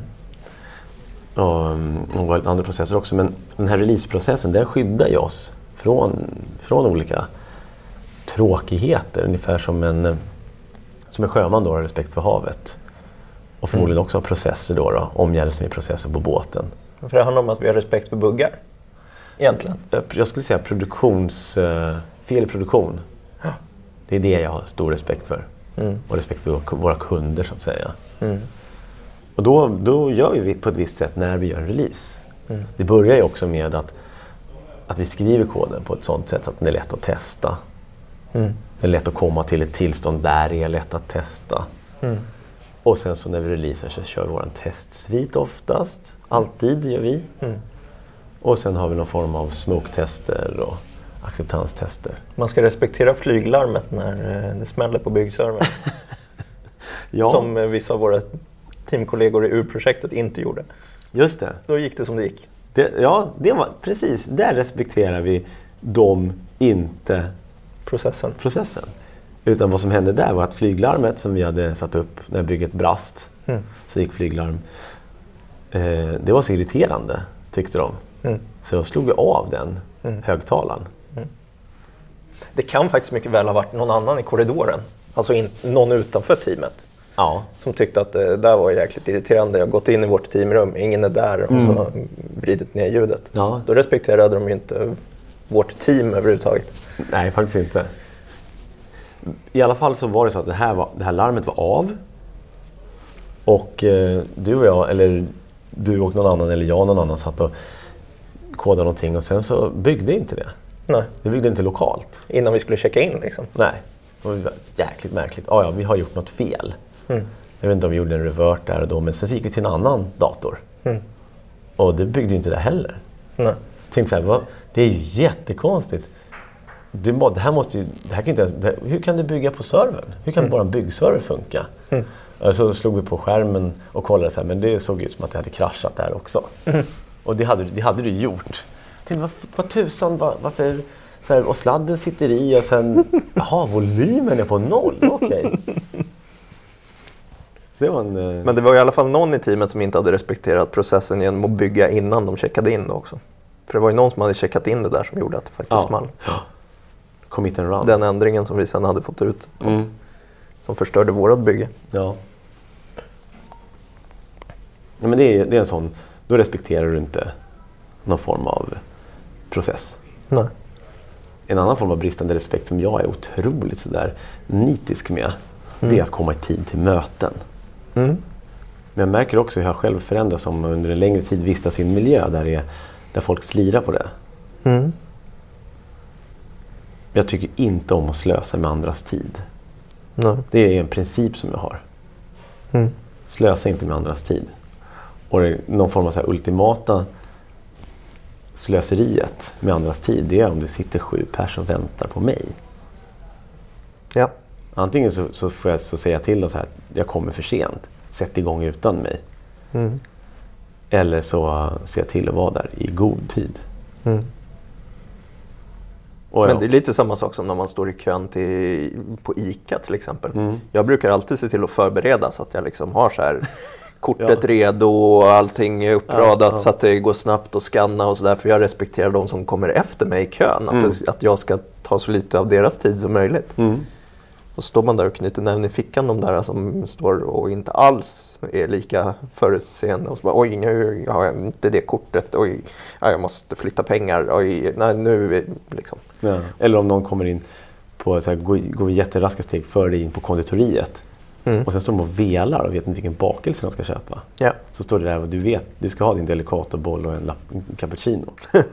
Och, och väldigt andra processer också. Men den här releaseprocessen, den skyddar ju oss från, från olika tråkigheter. Ungefär som en, som en sjöman då har respekt för havet. Och förmodligen också har processer då, då omgärdelse med processer på båten. För det handlar om att vi har respekt för buggar. Egentligen. Jag skulle säga produktions, fel i produktion. Ja. Det är det jag har stor respekt för. Mm. Och respekt för våra kunder så att säga. Mm. Och då, då gör vi på ett visst sätt när vi gör en release. Mm. Det börjar ju också med att, att vi skriver koden på ett sådant sätt att den är lätt att testa. Mm. Det är lätt att komma till ett tillstånd där det är lätt att testa. Mm. Och sen så när vi releasar så kör vi vår testsvit oftast. Alltid gör vi. Mm. Och sen har vi någon form av smoke-tester och acceptanstester. Man ska respektera flyglarmet när det smäller på byggservern. Ja. Som vissa av våra teamkollegor i U R-projektet inte gjorde. Just det. Då gick det som det gick. Det, ja, det var precis. Där respekterar vi dem, inte processen. processen. Utan vad som hände där var att flyglarmet som vi hade satt upp när bygget brast, mm. så gick flyglarm. Eh, det var så irriterande, tyckte de. Mm. Så jag slog av den mm. högtalaren. Mm. Det kan faktiskt mycket väl ha varit någon annan i korridoren. Alltså in, någon utanför teamet. Ja. Som tyckte att det där var jäkligt irriterande. Jag har gått in i vårt teamrum, ingen är där och mm. så vridit ner ljudet. Ja. Då respekterade de ju inte vårt team överhuvudtaget. Nej, faktiskt inte. I alla fall så var det så att det här, var, det här larmet var av. Och eh, du och jag, eller du och någon annan, eller jag och någon annan satt och kodade någonting. Och sen så byggde inte det. Nej. Det byggde inte lokalt. Innan vi skulle checka in liksom. Nej. Det var jäkligt märkligt. Ja, ja, vi har gjort något fel. Mm. Jag vet inte om vi gjorde en revert där och då. Men sen så gick vi till en annan dator. Mm. Och det byggde inte det heller. Nej. Jag tänkte så här, vad, det är ju jättekonstigt. Du, det här måste ju, det här kan inte ens, det, hur kan du bygga på servern? Hur kan mm. bara en byggserver funka? Mm. Så slog vi på skärmen och kollade så här, men det såg ut som att det hade kraschat där också. Mm. Och det hade, det hade du gjort. Jag tänkte, vad, vad tusan, var, varför... Så här, och sladden sitter i och sen... Jaha, volymen är på noll, okej. Okay. Det var en, eh... Men det var i alla fall någon i teamet som inte hade respekterat processen genom att bygga innan de checkade in det också. För det var ju någon som hade checkat in det där som gjorde att det faktiskt ja. small. Ja. Commit and run. Den ändringen som vi sen hade fått ut. Mm. Som förstörde vårat bygge. Ja. Ja, men det är, det är en sån, då respekterar du inte någon form av process. Nej. En annan form av bristande respekt som jag är otroligt sådär nitisk med, mm. det är att komma i tid till möten. Mm. Men jag märker också hur jag själv förändras som under en längre tid vistas i en miljö där, det är, där folk slirar på det. Mm. Jag tycker inte om att slösa med andras tid. Nej. Det är en princip som jag har. Mm. Slösa inte med andras tid. Och det är någon form av så här ultimata slöseriet med andras tid, det är om det sitter sju personer och väntar på mig. Ja. Antingen så, så får jag så säga till dem så här, jag kommer för sent, sätt igång utan mig. Mm. Eller så ser jag till att vara där i god tid. Mm. Och Men ja. det är lite samma sak som när man står i kön till, på ICA till exempel. Mm. Jag brukar alltid se till att förbereda så att jag liksom har så här kortet Ja. redo och allting är uppradat Ja, ja. så att det går snabbt att scanna och sådär. För jag respekterar de som kommer efter mig i kön. Att, Mm. det, att jag ska ta så lite av deras tid som möjligt. Mm. Och står man där och knyter näven i fickan, de där som står och inte alls är lika förutseende. Och så bara, oj, nu har jag inte det kortet. Oj, ja, jag måste flytta pengar. Oj, nej, nu är liksom. Ja. Eller om någon kommer in på så här, går, går jätteraska steg före dig in på konditoriet. Mm. Och sen står de och velar och vet inte vilken bakelse de ska köpa. Ja. Så står det där och du vet, du ska ha din Delicatoboll och en, lapp, en cappuccino.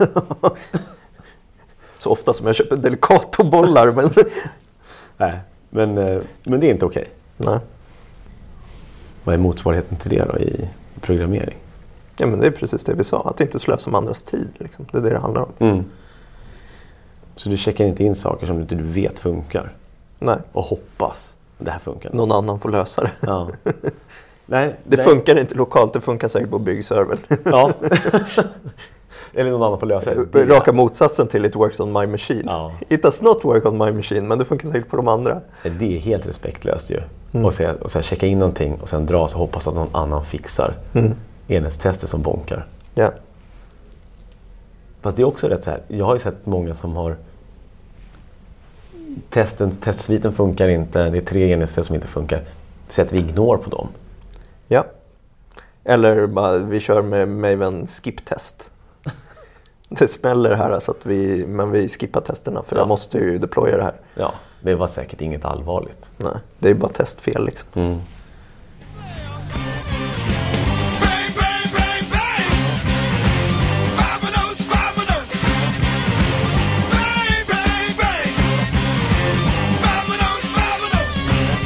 Så ofta som jag köper Delicatobollar. Men Nej, men, eh, men det är inte okej. nej. Vad är motsvarigheten till det då i programmering? Ja, men det är precis det vi sa. Att inte slösa med andras tid. Liksom. Det är det det handlar om. Mm. Så du checkar inte in saker som du inte vet funkar. Nej. Och hoppas att det här funkar. Någon annan får lösa det. Ja. Nej, Det nej. funkar inte lokalt. Det funkar säkert på byggservern. Ja. Eller någon annan får lösa det. Raka motsatsen till it works on my machine. Ja. It does not work on my machine. Men det funkar säkert på de andra. Det är helt respektlöst ju. Mm. Och, så, och så här, checka in någonting och sen dra och hoppas att någon annan fixar Mm. enhetstester som bonkar. Ja. Fast det är också rätt så här. Jag har ju sett många som har testen, testsviten funkar inte. Det är tre enhetstester som inte funkar. Sätter vi ignore på dem. Ja. Eller bara vi kör med Maven skip-test. Det smäller här så att vi, men vi skippar testerna för Ja. jag måste ju deploya det här. Ja, det var säkert inget allvarligt. Nej, det är bara testfel liksom. Mm. Bang, bang, bang, bang! Vamonos, vamonos! Bang, bang, bang! Vamonos, vamonos!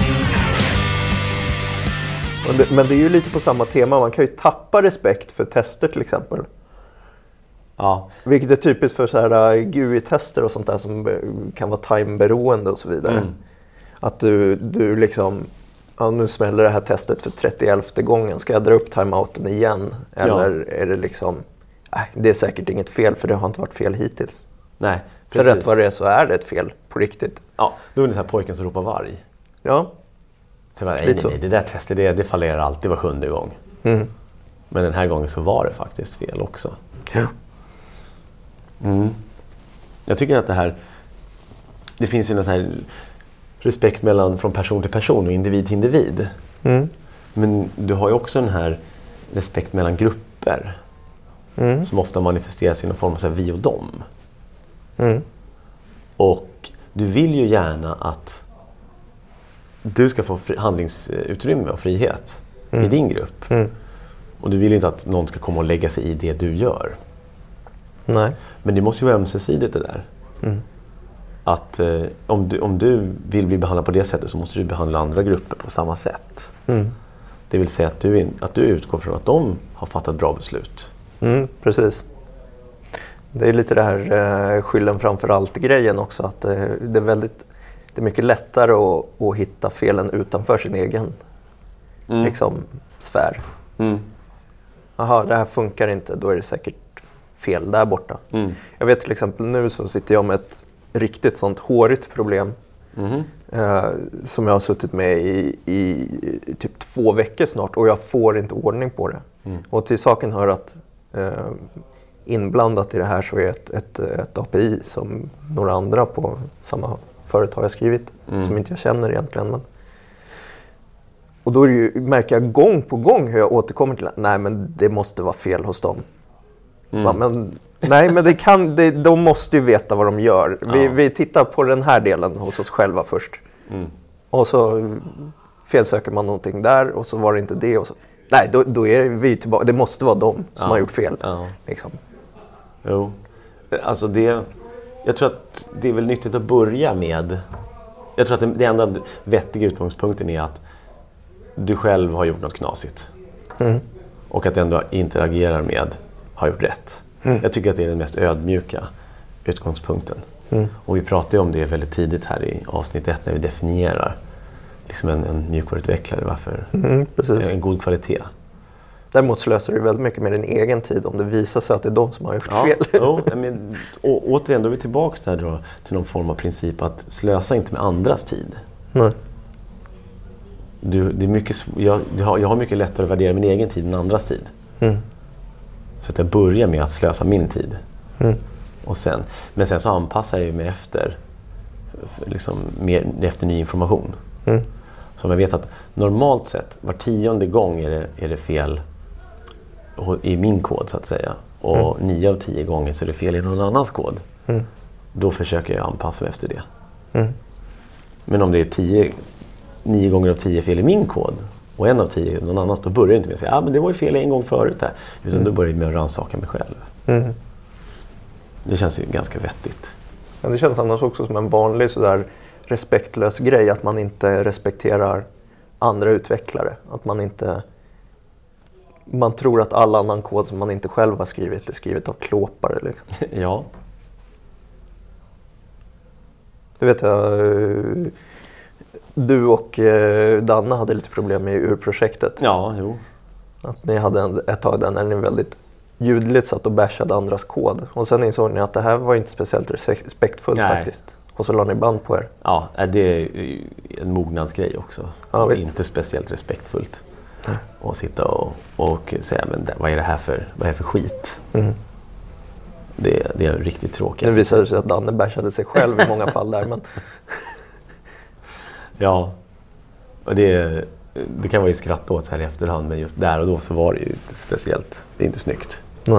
Men det, men det är ju lite på samma tema. Man kan ju tappa respekt för tester till exempel. Ja, Vilket är typiskt för så här G U I-tester och sånt där som kan vara timeberoende och så vidare. Mm. Att du, du liksom, ja, nu smäller det här testet för trettioelfte gången. Ska jag dra upp timeouten igen? Eller är det liksom, nej, det är säkert inget fel för det har inte varit fel hittills. nej. Så rätt vad det är så är det ett fel på riktigt. Ja, då är det så här pojken som ropar varg. Ja. Tyvärr, nej, Lite nej, så. nej, det där testet det, det fallerar alltid var sjunde gång. Mm. Men den här gången så var det faktiskt fel också. Ja. Mm. Jag tycker att det här, det finns ju en sån här respekt mellan från person till person och individ till individ. Mm. Men du har ju också den här respekt mellan grupper Mm. som ofta manifesteras i någon form av så här vi och dem. Mm. Och du vill ju gärna att du ska få fri- handlingsutrymme och frihet Mm. i din grupp. Mm. Och du vill ju inte att någon ska komma och lägga sig i det du gör. Nej. Men det måste ju vara ömsesidigt det där. Mm. Att eh, om, du, om du vill bli behandlad på det sättet så måste du behandla andra grupper på samma sätt. Mm. Det vill säga att du, in, att du utgår från att de har fattat bra beslut. Mm, precis. Det är lite det här eh, skyllen framför allt-grejen också. Att eh, det är väldigt, det är mycket lättare att, att hitta felen utanför sin egen Mm. liksom, sfär. Mm. Jaha, det här funkar inte, då är det säkert fel där borta. Mm. Jag vet till exempel nu så sitter jag med ett riktigt sånt hårigt problem Mm. eh, som jag har suttit med i, i, i typ två veckor snart och jag får inte ordning på det. Mm. Och till saken hör att eh, inblandat i det här så är ett, ett, ett A P I som några andra på samma företag har skrivit, mm. som inte jag känner egentligen. Men... Och då är det ju, märker jag gång på gång hur jag återkommer till att nej, men det måste vara fel hos dem. Mm. Ja, men, nej, men det kan, det, de måste ju veta vad de gör. Vi, ja. vi tittar på den här delen hos oss själva först. Mm. Och så felsöker man någonting där och så var det inte det. Och så. Nej, då, då är vi tillbaka. Det måste vara de som ja. har gjort fel. Ja. Liksom. Jo, alltså det... Jag tror att det är väl nyttigt att börja med... Jag tror att det, det enda vettiga utgångspunkten är att du själv har gjort något knasigt. Mm. Och att den du interagerar med har gjort rätt. Mm. Jag tycker att det är den mest ödmjuka utgångspunkten. Mm. Och vi pratade om det väldigt tidigt här i avsnitt ett när vi definierar liksom en, en mjukvaruutvecklare. Varför mm, precis. En god kvalitet. Däremot slösar du väldigt mycket med din egen tid om det visar sig att det är de som har gjort ja, fel. Jo, men, och, återigen, då är vi tillbaka där då, till någon form av princip att slösa inte med andras tid. Nej. Du, det är mycket, jag, jag, har, jag har mycket lättare att värdera min egen tid än andras tid. Mm. Så att jag börjar med att slösa min tid. Mm. Och sen, men sen så anpassar jag mig efter, liksom, mer, efter ny information. Mm. Så jag vet att normalt sett, var tionde gång är det, är det fel i min kod så att säga. Och mm. nio av tio gånger så är det fel i någon annans kod. Mm. Då försöker jag anpassa mig efter det. Mm. Men om det är tio, nio gånger av tio fel i min kod och en av tio någon annans, då börjar jag inte med att säga ah, men det var ju fel en gång förut där. Utan mm. då börjar jag med att rannsaka mig själv. Mm. Det känns ju ganska vettigt. Ja, det känns annars också som en vanlig sådär respektlös grej att man inte respekterar andra utvecklare. Att man inte... Man tror att all annan kod som man inte själv har skrivit är skrivet av klåpare. Liksom. Ja. Du vet, jag, du och Danne hade lite problem med urprojektet. Ja, jo. Att ni hade ett tag där när ni väldigt ljudligt satt och bashade andras kod. Och sen insåg ni att det här var inte speciellt respektfullt. Nej. Faktiskt. Och så la ni band på er. Ja, det är en mognadsgrej också. Ja, inte speciellt respektfullt. Nej. Och sitta och, och säga, men vad är det här för, vad är det för skit? Mm. Det, det är riktigt tråkigt. Nu visade det sig att Danne bashade sig själv i många fall där. Men... ja, och det, det kan vara ju skratt åt här i efterhand. Men just där och då så var det ju inte speciellt. Det är inte snyggt. Nej.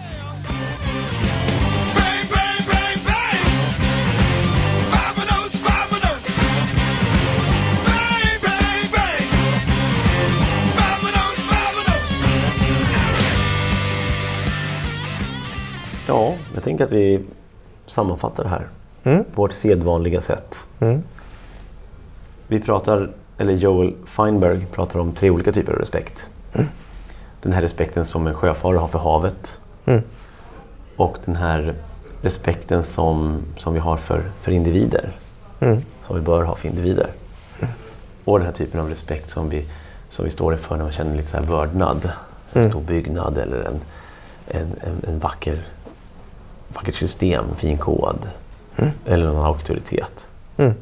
Ja, jag tänker att vi sammanfattar det här mm. på vårt sedvanliga sätt. Mm. Vi pratar, eller Joel Feinberg pratar om tre olika typer av respekt. Mm. Den här respekten som en sjöfarare har för havet. Mm. Och den här respekten som, som vi har för, för individer. Mm. Som vi bör ha för individer. Mm. Och den här typen av respekt som vi, som vi står inför när man känner lite så här vördnad. En mm. stor byggnad eller en, en, en, en vacker... vackert system, fin kod mm. eller någon auktoritet. Mm.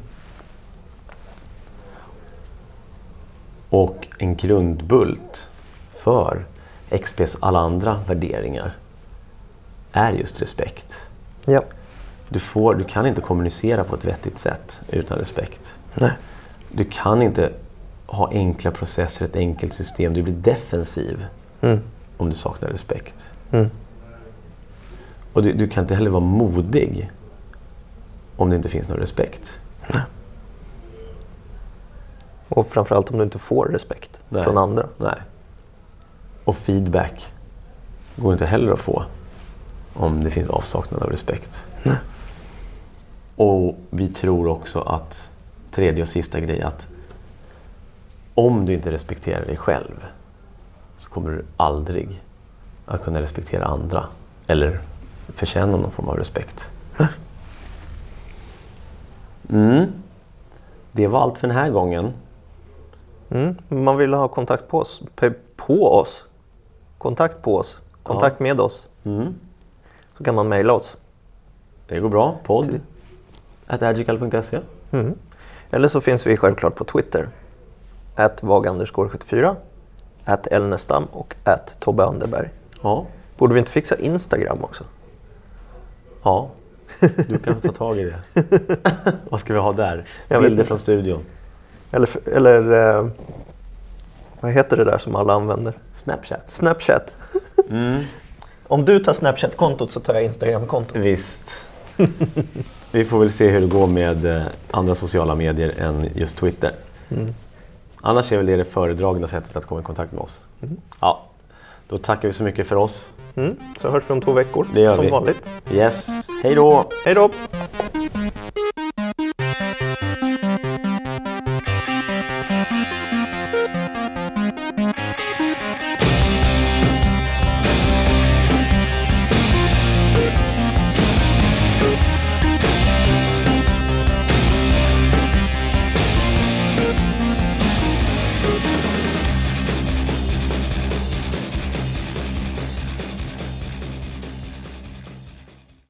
Och en grundbult för X P:s alla andra värderingar är just respekt. Ja. Du, får, du kan inte kommunicera på ett vettigt sätt utan respekt. Nej. Du kan inte ha enkla processer, ett enkelt system. Du blir defensiv mm. om du saknar respekt. Mm. Och du, du kan inte heller vara modig om det inte finns någon respekt. Nej. Och framförallt om du inte får respekt Nej. från andra. Nej. Och feedback går inte heller att få om det finns avsaknad av respekt. Nej. Och vi tror också att tredje och sista grej att om du inte respekterar dig själv så kommer du aldrig att kunna respektera andra eller förtjäna någon form av respekt. Mm. Det var allt för den här gången. Mm. Man vill ha kontakt på oss. På oss. Kontakt på oss. Kontakt ja. med oss. Mm. Så kan man mejla oss. Det går bra. Podd. at agical punkt se. Mm. Eller så finns vi självklart på Twitter. at vag underscore sjuttiofyra. at elnestam och at Tobbe Anderberg. Ja. Borde vi inte fixa Instagram också? Ja, du kan ta tag i det. Vad ska vi ha där? Jag vet Bilder inte. från studion. Eller, eller eh, vad heter det där som alla använder? Snapchat. Snapchat. Mm. Om du tar Snapchat-kontot så tar jag Instagram-kontot. Visst. Vi får väl se hur det går med eh, andra sociala medier än just Twitter. Mm. Annars är väl det det föredragna sättet att komma i kontakt med oss. Mm. Ja, då tackar vi så mycket för oss. Mm. Så hörs vi om två veckor, Det gör som vi. vanligt. Yes, hej då! Hej då!